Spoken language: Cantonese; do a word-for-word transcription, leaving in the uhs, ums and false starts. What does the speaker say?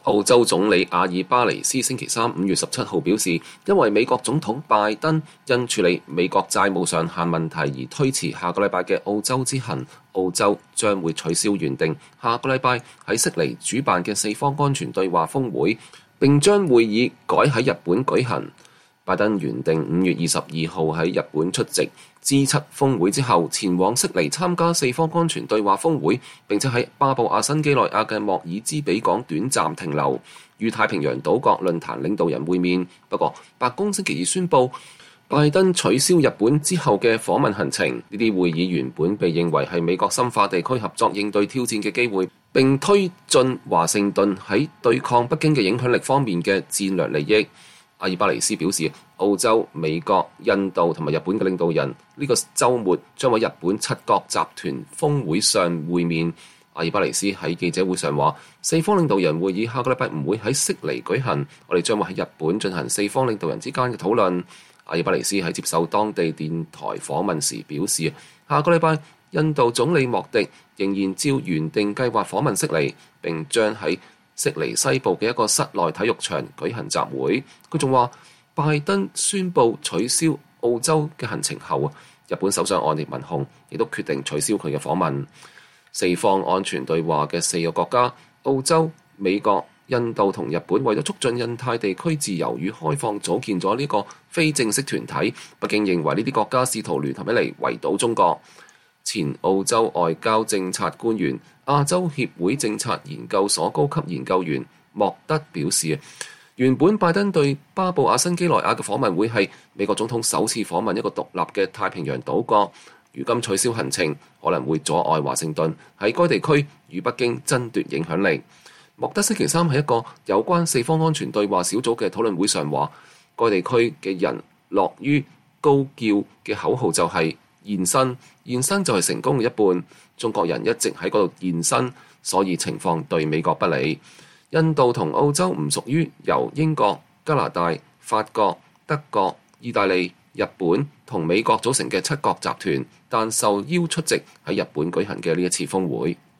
澳洲總理阿爾巴尼斯星期三五月十七號表示，因為美國總統拜登因處理美國債務上限問題而推遲下個禮拜嘅澳洲之行，澳洲將會取消原定下個禮拜喺悉尼主辦嘅四方安全對話峰會，並將會議改喺日本舉行。拜登原定五月二十二號喺日本出席 G 七 峰會之後，前往悉尼參加四方安全對話峰會，並且喺巴布亞新幾內亞嘅莫爾茲比港短暫停留，與太平洋島國論壇領導人會面。不過，白宮星期二宣布，拜登取消日本之後嘅訪問行程。呢啲會議原本被認為係美國深化地區合作應對挑戰嘅機會，並推進華盛頓喺對抗北京嘅影響力方面嘅戰略利益。阿爾巴尼斯表示，澳洲、美國、印度同埋日本嘅領導人呢個週末將喺日本七國集團峰會上會面。阿爾巴尼斯喺記者會上話，四方領導人會議下個禮拜唔會喺悉尼舉行，我哋將會喺日本進行四方領導人之間嘅討論。阿爾巴尼斯喺接受當地電台訪問時表示，下個禮拜印度總理莫迪仍然照原定計劃訪問悉尼，並將喺悉尼西部嘅一個室內體育場舉行集會。佢仲話，拜登宣布取消澳洲嘅行程後，日本首相岸田文雄亦都決定取消佢嘅訪問。四方安全對話嘅四個國家澳洲、美國、印度同日本為咗促進印太地區自由與開放，組建咗呢個非正式團體。北京認為呢啲國家試圖聯合起嚟圍堵中國。前澳洲外交政策官員、亞洲協會政策研究所高級研究員莫德表示，原本拜登對巴布亞新幾內亞嘅訪問會係美國總統首次訪問一個獨立嘅太平洋島國，如今取消行程可能會阻礙華盛頓喺該地區與北京爭奪影響力。莫德星期三喺一個有關四方安全對話小組嘅討論會上話，該地區嘅人樂於高叫嘅口號就係現身，現身就係成功嘅一半。中國人一直喺嗰度現身，所以情況對美國不利。印度同澳洲唔屬於由英國、加拿大、法國、德國、意大利、日本同美國組成嘅七國集團，但受邀出席喺日本舉行嘅呢一次峰會。